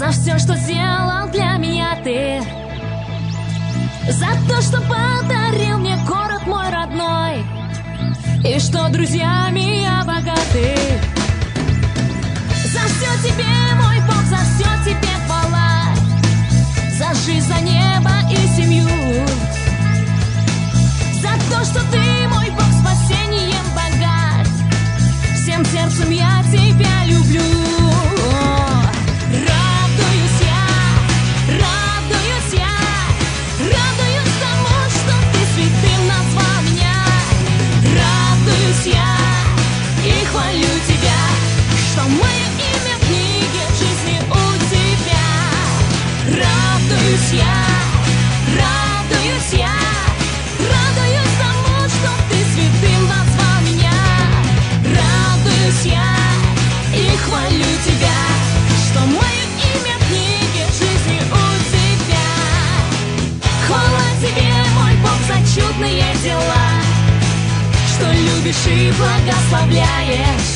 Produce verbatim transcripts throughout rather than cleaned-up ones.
за все, что сделал для меня ты, за то, что подарил мне город мой родной, и что друзьями я богаты. За все тебе, мой Бог, за все тебе хвала, за жизнь, за небо и семью, за то, что ты, мой Бог, спасением богат. Всем сердцем я тебя люблю. Радуюсь я, радуюсь я, радуюсь тому, что ты святым назвал меня. Радуюсь я и хвалю тебя, что мое имя в книге жизни у тебя. Радуюсь я, радуюсь я, радуюсь тому, что ты святым назвал меня. Радуюсь я и хвалю тебя, что мое имя в книге жизни у тебя. Хвала тебе, мой Бог, за чудные дела, что любишь и благословляешь,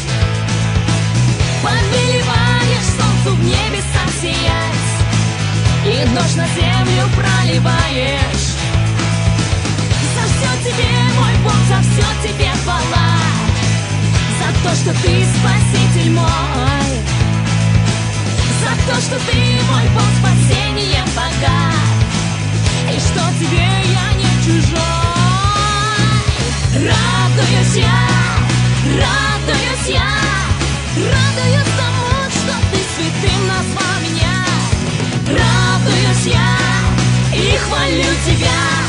повелеваешь солнцу в небесах сиять, и дождь на землю проливаешь. За все тебе, мой Бог, за все тебе хвала, за то, что ты спаситель мой, за то, что ты, мой Бог, спасением богат, и что тебе я не чужой. Радуюсь я, радуюсь я, радуюсь тому, что ты святым назвал меня. Радуюсь я и хвалю тебя,